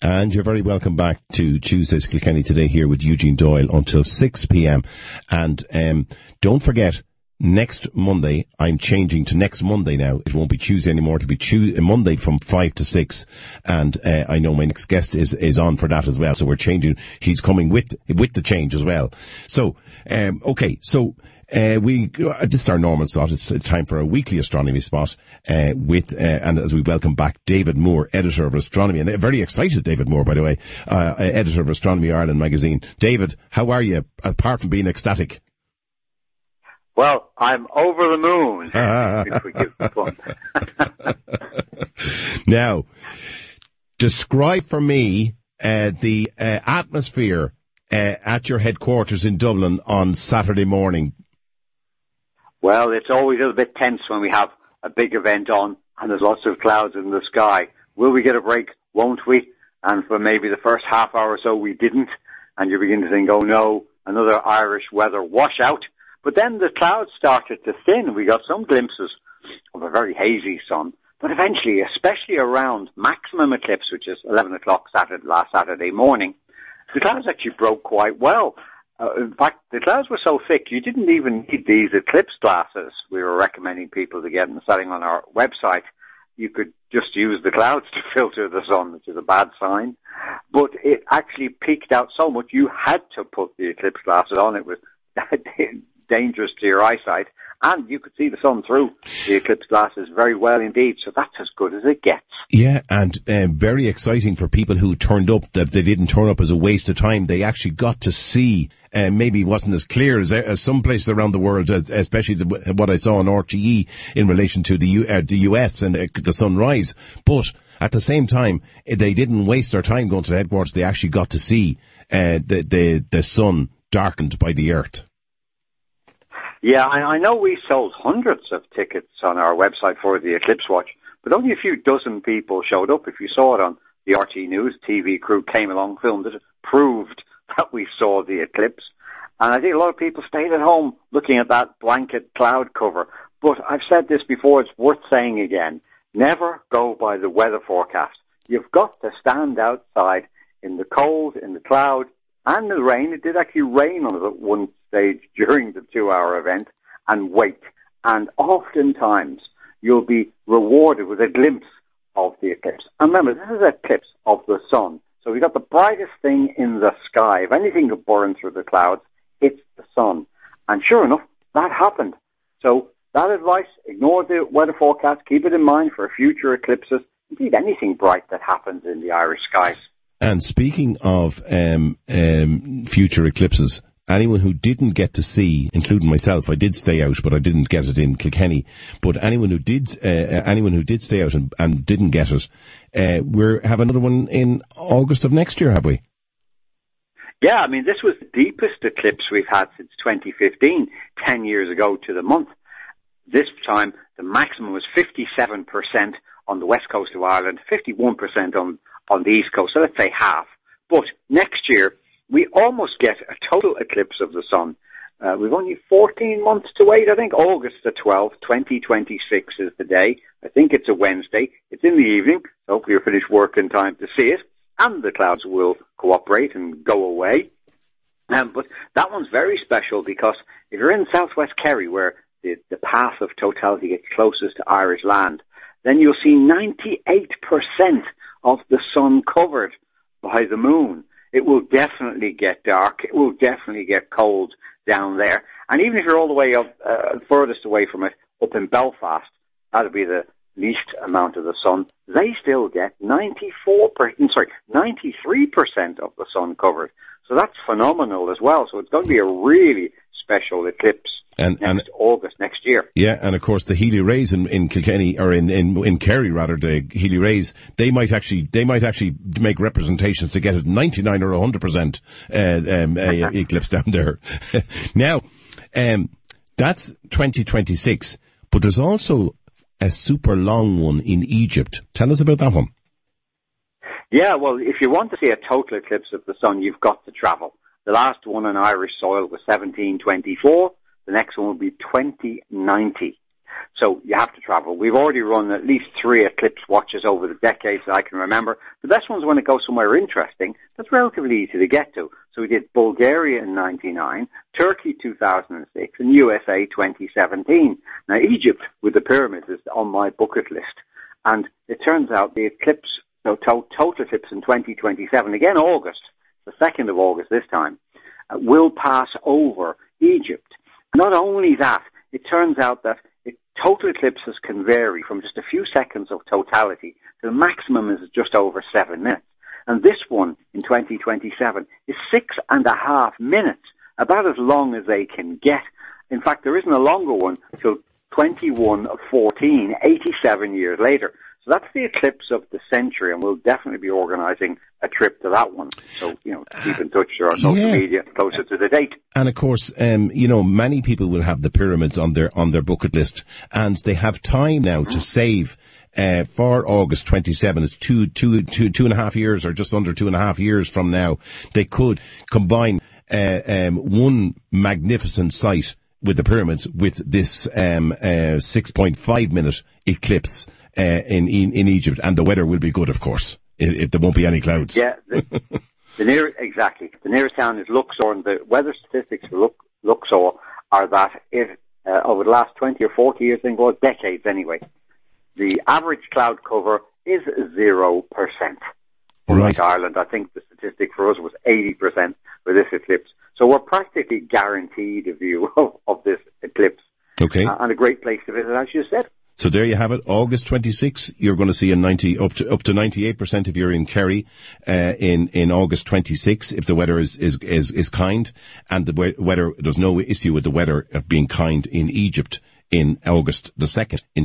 And you're very welcome back to Tuesday's Kilkenny Today here with Eugene Doyle until 6 p.m. And don't forget, next Monday, I'm changing to next Monday now. It won't be Tuesday anymore. It'll be Monday from 5 to 6. And I know my next guest is on for that as well. So we're changing. He's coming with the change as well. So, okay. So, this is our normal slot. It's time for a weekly astronomy spot, and as we welcome back David Moore, editor of Astronomy, and very excited David Moore, by the way, editor of Astronomy Ireland magazine. David, how are you, apart from being ecstatic? Well, I'm over the moon. If we give the fun. Now, describe for me, the, atmosphere, at your headquarters in Dublin on Saturday morning. Well, it's always a little bit tense when we have a big event on and there's lots of clouds in the sky. Will we get a break? Won't we? And for maybe the first half hour or so, we didn't. And you begin to think, oh no, another Irish weather washout. But then the clouds started to thin. We got some glimpses of a very hazy sun. But eventually, especially around maximum eclipse, which is 11 o'clock last Saturday morning, the clouds actually broke quite well. In fact, the clouds were so thick, you didn't even need these eclipse glasses we were recommending people to get and setting on our website. You could just use the clouds to filter the sun, which is a bad sign. But it actually peaked out so much, you had to put the eclipse glasses on. It was dangerous to your eyesight. And you could see the sun through the eclipse glasses very well indeed. So that's as good as it gets. Yeah, and very exciting for people who turned up, that they didn't turn up as a waste of time. They actually got to see, maybe it wasn't as clear as some places around the world, especially what I saw on RTE in relation to the US and the sunrise. But at the same time, they didn't waste their time going to the headquarters. They actually got to see the sun darkened by the earth. Yeah, I know we sold hundreds of tickets on our website for the Eclipse Watch, but only a few dozen people showed up. If you saw it on the RT News, TV crew came along, filmed it, proved that we saw the eclipse. And I think a lot of people stayed at home looking at that blanket cloud cover. But I've said this before, it's worth saying again. Never go by the weather forecast. You've got to stand outside in the cold, in the cloud, and the rain. It did actually rain on us at one stage during the 2-hour event, and wait. And oftentimes you'll be rewarded with a glimpse of the eclipse. And remember, this is an eclipse of the sun. So we've got the brightest thing in the sky. If anything could burn through the clouds, it's the sun. And sure enough, that happened. So that advice, ignore the weather forecast, keep it in mind for future eclipses, indeed anything bright that happens in the Irish skies. And speaking of future eclipses, anyone who didn't get to see, including myself, I did stay out, but I didn't get it in Kilkenny. But anyone who did stay out and didn't get it, we have another one in August of next year, have we? Yeah, I mean, this was the deepest eclipse we've had since 2015, 10 years ago to the month. This time, the maximum was 57% on the west coast of Ireland, 51% on the east coast, so let's say half. But next year, we almost get a total eclipse of the sun. We've only 14 months to wait, I think. August the 12th, 2026 is the day. I think it's a Wednesday. It's in the evening. So hopefully you'll finish work in time to see it. And the clouds will cooperate and go away. But that one's very special because if you're in southwest Kerry, where the path of totality gets closest to Irish land, then you'll see 98% of the sun covered by the moon. It will definitely get dark. It will definitely get cold down there. And even if you're all the way up, furthest away from it, up in Belfast, that'll be the least amount of the sun. They still get 93% of the sun covered. So that's phenomenal as well. So it's going to be a really special eclipse next August next year. Yeah, and of course the Healy Rays in Kilkenny, or in Kerry rather, the Healy Rays, they might actually make representations to get it 99 or 100% eclipse down there. Now, that's 2026, but there's also a super long one in Egypt. Tell us about that one. Yeah, well, if you want to see a total eclipse of the sun, you've got to travel. The last one on Irish soil was 1724. The next one will be 2090. So you have to travel. We've already run at least 3 eclipse watches over the decades that I can remember. The best one's when it goes somewhere interesting that's relatively easy to get to. So we did Bulgaria in 99, Turkey 2006, and USA 2017. Now Egypt with the pyramids is on my bucket list. And it turns out the eclipse, so total eclipse in 2027, again August, the 2nd of August this time, will pass over Egypt. Not only that, it turns out that total eclipses can vary from just a few seconds of totality to the maximum is just over 7 minutes. And this one in 2027 is 6.5 minutes, about as long as they can get. In fact, there isn't a longer one till 21/14, 87 years later. So that's the eclipse of the century, and we'll definitely be organising a trip to that one. So, keep in touch or social media closer to the date. And of course, many people will have the pyramids on their bucket list, and they have time now to save, for August 27. It's two and a half years, or just under 2.5 years from now. They could combine, one magnificent site with the pyramids with this, 6.5 minute eclipse, in Egypt, and the weather will be good, of course, if there won't be any clouds. Yeah, the nearest town is Luxor, and the weather statistics for Luxor are that over the last 20 or 40 years, well, decades anyway, the average cloud cover is 0%. Unlike Ireland, I think the statistic for us was 80% for this eclipse. So we're practically guaranteed a view of this eclipse. Okay. And a great place to visit, as you said. So there you have it. August 26th, you're going to see up to 98% if you're in Kerry, in August 26th, if the weather is kind, and the weather, there's no issue with the weather being kind in Egypt in August the 2nd in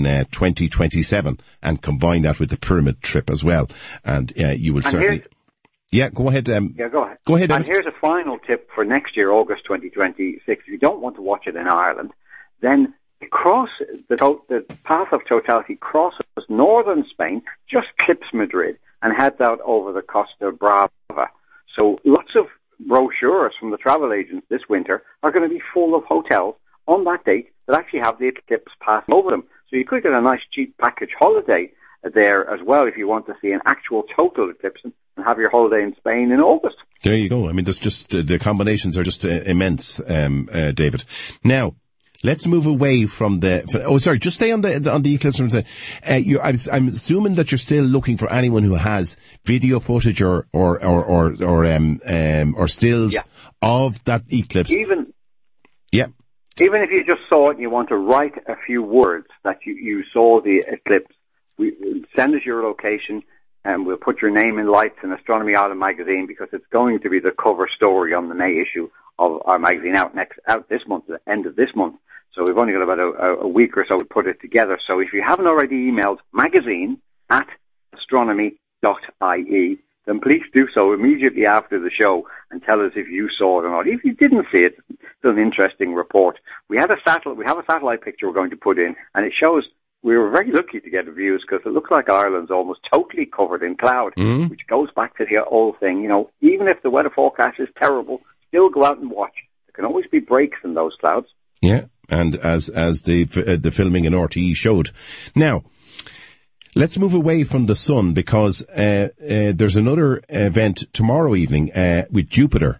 2027, and combine that with the pyramid trip as well. And, you will certainly, go ahead. Go ahead. Go ahead, And David. here's a final tip for next year, August 2026. If you don't want to watch it in Ireland, then the path of totality crosses northern Spain, just clips Madrid, and heads out over the Costa Brava. So lots of brochures from the travel agents this winter are going to be full of hotels on that date that actually have the eclipse passing over them. So you could get a nice cheap package holiday there as well if you want to see an actual total eclipse and have your holiday in Spain in August. There you go. I mean, there's just, the combinations are just immense, David. Now, let's move away from just stay on the eclipse. I'm assuming that you're still looking for anyone who has video footage or stills of that eclipse. Even if you just saw it and you want to write a few words that you saw the eclipse, send us your location and we'll put your name in lights in Astronomy Ireland magazine, because it's going to be the cover story on the May issue of our magazine out this month, the end of this month. So we've only got about a week or so to put it together. So if you haven't already emailed magazine@astronomy.ie, then please do so immediately after the show and tell us if you saw it or not. If you didn't see it, it's an interesting report. We have a satellite picture we're going to put in, and it shows we were very lucky to get views, because it looks like Ireland's almost totally covered in cloud, which goes back to the old thing. Even if the weather forecast is terrible, still go out and watch. There can always be breaks in those clouds. Yeah, and as the filming in RTE showed. Now, let's move away from the sun, because there's another event tomorrow evening with Jupiter.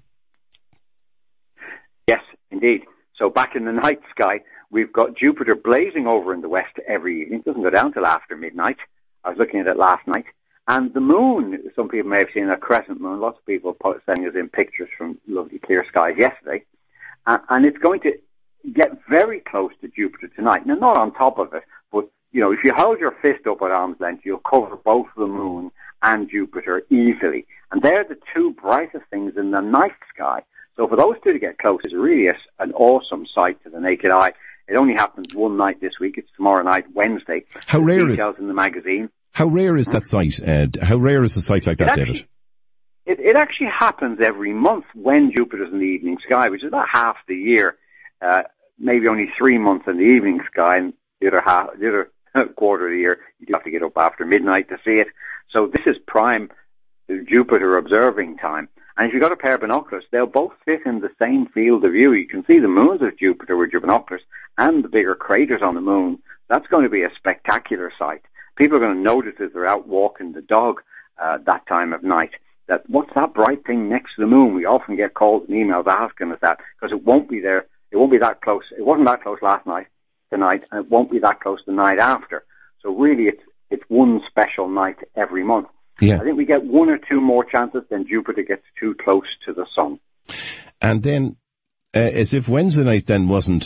Yes, indeed. So back in the night sky, we've got Jupiter blazing over in the west every evening. It doesn't go down till after midnight. I was looking at it last night. And the moon, some people may have seen a crescent moon. Lots of people sending us in pictures from lovely clear skies yesterday. And it's going to get very close to Jupiter tonight. Now, not on top of it, but, if you hold your fist up at arm's length, you'll cover both the moon and Jupiter easily. And they're the two brightest things in the night sky. So for those two to get close is really an awesome sight to the naked eye. It only happens one night this week. It's tomorrow night, Wednesday. How rare is details in the magazine? How rare is that sight? How rare is a sight like that, David? It actually happens every month when Jupiter's in the evening sky, which is about half the year. Maybe only 3 months in the evening sky, and the other quarter of the year you do have to get up after midnight to see it. So this is prime Jupiter observing time. And if you've got a pair of binoculars, they'll both fit in the same field of view. You can see the moons of Jupiter with your binoculars and the bigger craters on the moon. That's going to be a spectacular sight. People are going to notice as they're out walking the dog that time of night that what's that bright thing next to the moon? We often get calls and emails asking us that because it won't be there. It won't be that close. It wasn't that close tonight, and it won't be that close the night after. So really, it's one special night every month. Yeah. I think we get one or two more chances, then Jupiter gets too close to the sun. And then, as if Wednesday night then wasn't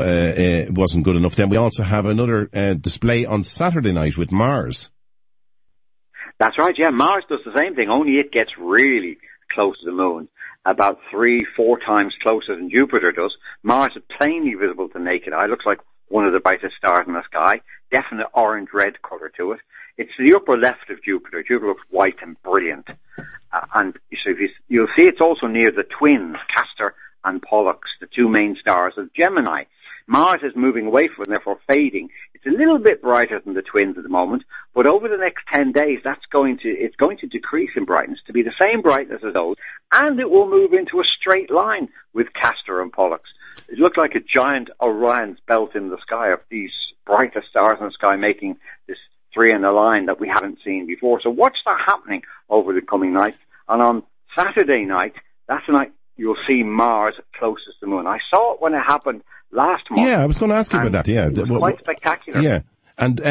good enough, then we also have another display on Saturday night with Mars. That's right, yeah. Mars does the same thing, only it gets really close to the moon, about 3-4 times closer than Jupiter does. Mars is plainly visible to naked eye. Looks like one of the brightest stars in the sky. Definite orange-red colour to it. It's the upper left of Jupiter. Jupiter looks white and brilliant. And so you'll see it's also near the twins, Castor and Pollux, the two main stars of Gemini. Mars is moving away from it and therefore fading. It's a little bit brighter than the twins at the moment, but over the next 10 days, it's going to decrease in brightness to be the same brightness as those, and it will move into a straight line with Castor and Pollux. It looks like a giant Orion's belt in the sky of these brighter stars in the sky, making this three in a line that we haven't seen before. So watch that happening over the coming nights. And on Saturday night, that's the night you'll see Mars closest to the moon. I saw it when it happened last month. Yeah, I was going to ask you about that. Yeah, it was quite spectacular. Yeah, and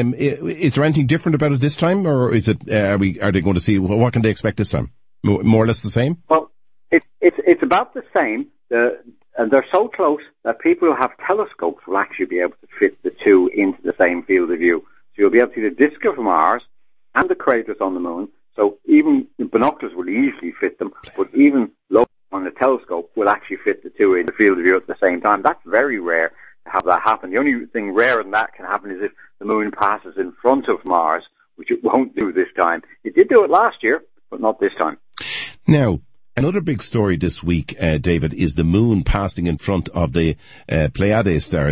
is there anything different about it this time, or is it? Are they going to see what can they expect this time? More or less the same. Well, it's about the same. And they're so close that people who have telescopes will actually be able to fit the two into the same field of view. So you'll be able to see the disk of Mars and the craters on the moon. So even the binoculars will easily fit them, but even low on the telescope will actually fit the two in the field of view at the same time. That's very rare to have that happen. The only thing rarer than that can happen is if the moon passes in front of Mars, which it won't do this time. It did do it last year, but not this time. Now, another big story this week, David, is the moon passing in front of the Pleiades star.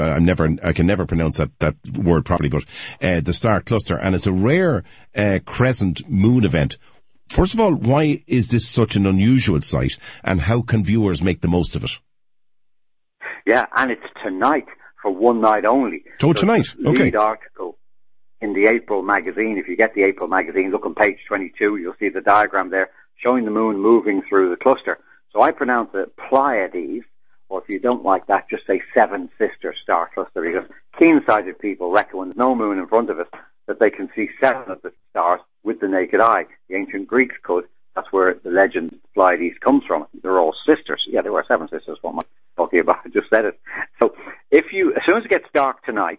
I can never pronounce that word properly, but the star cluster, and it's a rare crescent moon event. First of all, why is this such an unusual sight, and how can viewers make the most of it? Yeah, and it's tonight for one night only. Oh, tonight? Okay. Lead article in the April magazine. If you get the April magazine, look on page 22. You'll see the diagram there showing the moon moving through the cluster. So I pronounce it Pleiades, or if you don't like that, just say Seven Sisters star cluster, because keen-sighted people reckon when there's no moon in front of us that they can see seven of the stars with the naked eye. The ancient Greeks could. That's where the legend Pleiades comes from. They're all sisters. Yeah, there were seven sisters. What am I talking about? I just said it. So as soon as it gets dark tonight,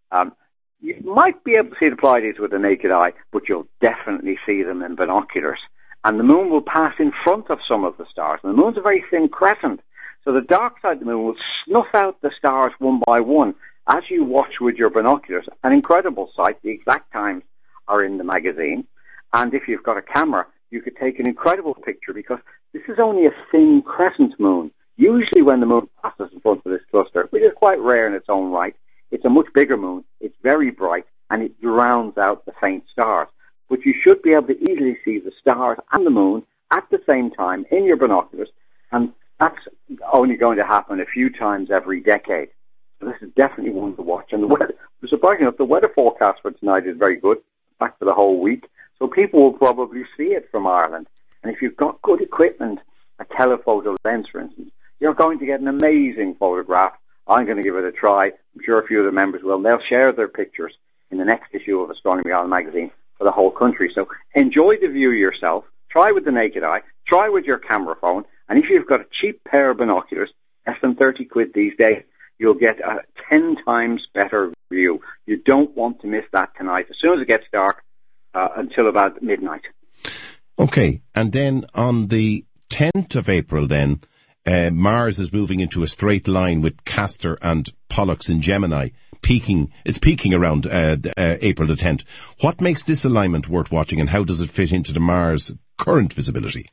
you might be able to see the Pleiades with the naked eye, but you'll definitely see them in binoculars. And the moon will pass in front of some of the stars. And the moon's a very thin crescent. So the dark side of the moon will snuff out the stars one by one as you watch with your binoculars. An incredible sight. The exact times are in the magazine. And if you've got a camera, you could take an incredible picture, because this is only a thin crescent moon. Usually when the moon passes in front of this cluster, which is quite rare in its own right, it's a much bigger moon. It's very bright, and it drowns out the faint stars. But you should be able to easily see the stars and the moon at the same time in your binoculars, and that's only going to happen a few times every decade. So this is definitely one to watch. And the weather, surprisingly enough, the weather forecast for tonight is very good, back for the whole week. So people will probably see it from Ireland. And if you've got good equipment, a telephoto lens, for instance, you're going to get an amazing photograph. I'm going to give it a try. I'm sure a few of the members will. They'll share their pictures in the next issue of Astronomy Ireland magazine for the whole country. So enjoy the view yourself. Try with the naked eye. Try with your camera phone. And if you've got a cheap pair of binoculars, less than 30 quid these days, you'll get a 10 times better view. You don't want to miss that tonight. As soon as it gets dark, until about midnight. Okay, and then on the 10th of April then, Mars is moving into a straight line with Castor and Pollux in Gemini, it's peaking around April the 10th. What makes this alignment worth watching, and how does it fit into the Mars current visibility?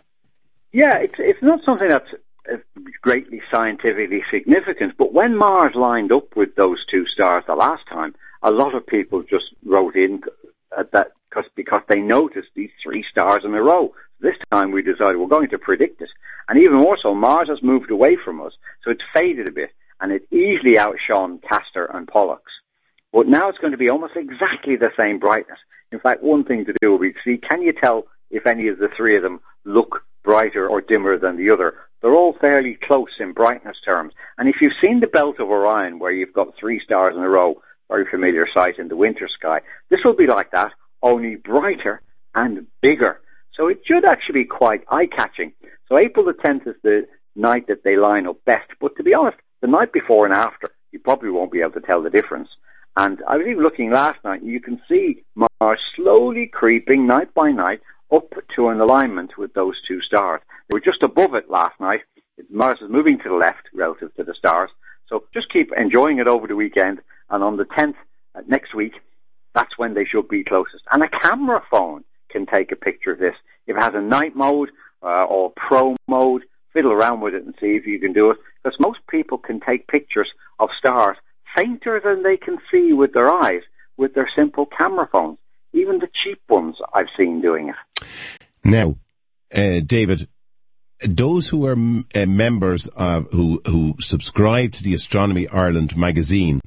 Yeah, it's not something that's greatly scientifically significant, but when Mars lined up with those two stars the last time, a lot of people just wrote in that because they noticed these three stars in a row. This time we decided we're going to predict it. And even more so, Mars has moved away from us, so it's faded a bit, and it easily outshone Castor and Pollux. But now it's going to be almost exactly the same brightness. In fact, one thing to do will be to see, can you tell if any of the three of them look brighter or dimmer than the other? They're all fairly close in brightness terms. And if you've seen the Belt of Orion, where you've got 3 stars in a row, very familiar sight in the winter sky, this will be like that, only brighter and bigger. So it should actually be quite eye-catching. So April the 10th is the night that they line up best. But to be honest, the night before and after, you probably won't be able to tell the difference. And I was even looking last night, and you can see Mars slowly creeping night by night up to an alignment with those 2 stars. They were just above it last night. Mars is moving to the left relative to the stars. So just keep enjoying it over the weekend. And on the 10th, next week, that's when they should be closest. And a camera phone can take a picture of this. If it has a night mode or pro mode, fiddle around with it and see if you can do it. Because most people can take pictures of stars fainter than they can see with their eyes with their simple camera phones. Even the cheap ones I've seen doing it. Now, David, those who are members of who subscribe to the Astronomy Ireland magazine,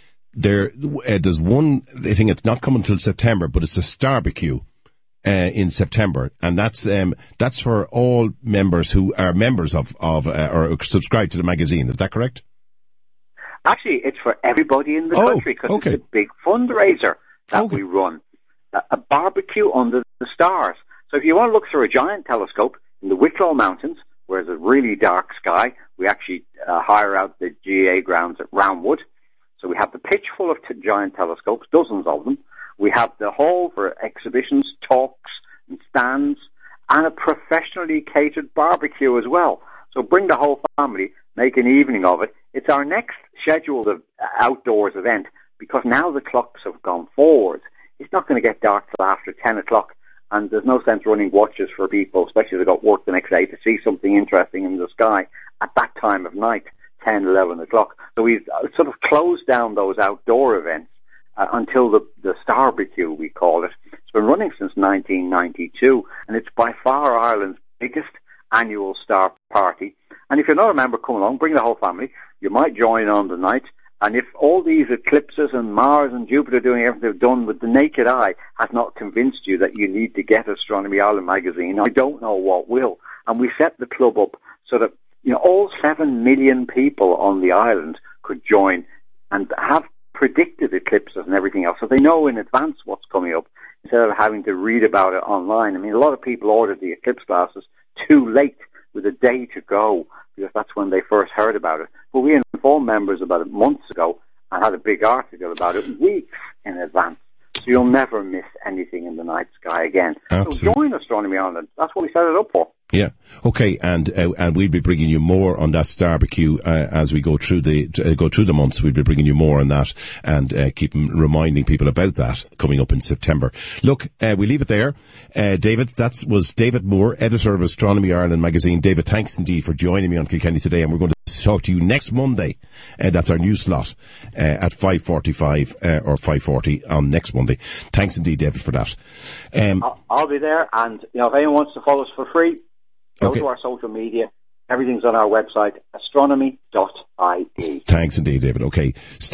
there's one thing. It's not coming until September, but it's a Starbecue in September, and that's for all members who are members of or subscribe to the magazine. Is that correct? Actually, it's for everybody in the country, because it's a big fundraiser that we run. A barbecue under the stars. So if you want to look through a giant telescope in the Wicklow Mountains, where there's a really dark sky, we actually hire out the GA grounds at Roundwood. So we have the pitch full of giant telescopes, dozens of them. We have the hall for exhibitions, talks, and stands, and a professionally catered barbecue as well. So bring the whole family, make an evening of it. It's our next scheduled outdoors event, because now the clocks have gone forward. It's not going to get dark till after 10 o'clock, and there's no sense running watches for people, especially if they've got work the next day, to see something interesting in the sky at that time of night, 10, 11 o'clock. So we've sort of closed down those outdoor events until the Starbecue, we call it. It's been running since 1992, and it's by far Ireland's biggest annual star party. And if you're not a member, come along, bring the whole family. You might join on the night. And if all these eclipses and Mars and Jupiter doing everything they've done with the naked eye has not convinced you that you need to get Astronomy Ireland magazine, I don't know what will. And we set the club up so that, you know, all 7 million people on the island could join and have predicted eclipses and everything else, so they know in advance what's coming up instead of having to read about it online. I mean, a lot of people ordered the eclipse glasses too late, with a day to go, because that's when they first heard about it. But we informed members about it months ago and had a big article about it weeks in advance. So you'll never miss anything in the night sky again. Absolutely. So join Astronomy Ireland. That's what we set it up for. Yeah. Okay. And we'll be bringing you more on that Starbecue as we go through the months. We'll be bringing you more on that and keep reminding people about that coming up in September. Look, we leave it there. David, that was David Moore, editor of Astronomy Ireland magazine. David, thanks indeed for joining me on Kilkenny Today, and we're going to talk to you next Monday. That's our new slot at 5:45 or 5:40 on next Monday. Thanks indeed, David, for that. I'll be there, and you know, if anyone wants to follow us for free, go to our social media. Everything's on our website, astronomy.ie. Thanks indeed, David. Okay.